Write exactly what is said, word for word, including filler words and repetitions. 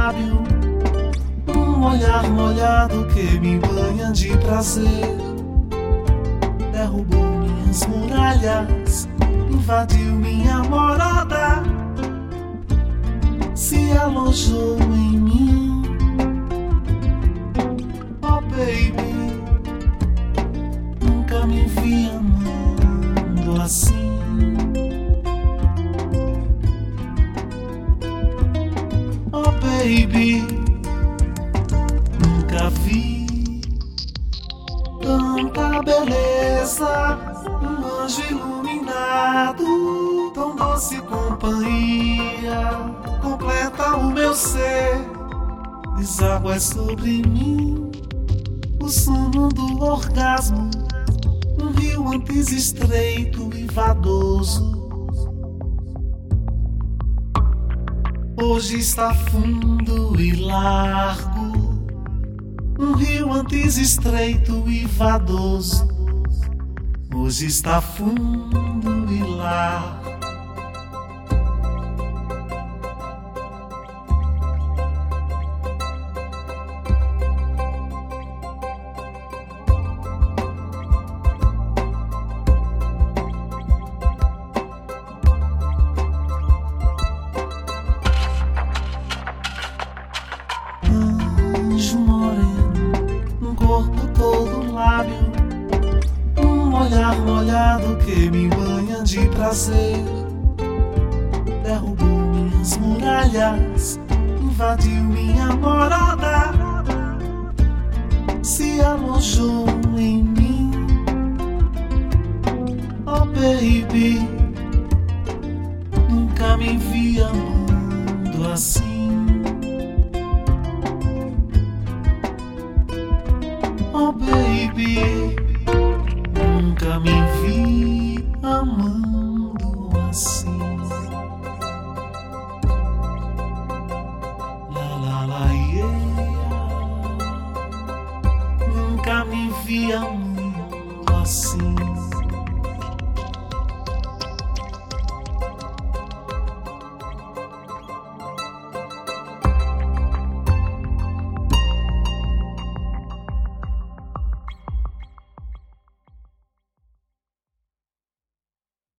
lábio, um olhar molhado que me banha de prazer. Derrubou minhas muralhas, invadiu minha morada, se alojou em mim. Oh baby, nunca me vi amando assim. Oh baby, nunca vi tanta beleza, um anjo iluminado, tão doce companhia, completa o meu ser. Deságua sobre mim o sono do orgasmo, um rio antes estreito e vadoso. Hoje está fundo e largo, um rio antes estreito e vadoso. Hoje está fundo e largo. Anjo moreno, um corpo todo lábio, um olhar molhado que me banha de prazer. Derrubou minhas muralhas, invadiu minha morada, se alojou em mim. Oh baby, nunca me vi amando assim. Oh baby, nunca me vi amando assim. La la la yeah, nunca me vi amando assim.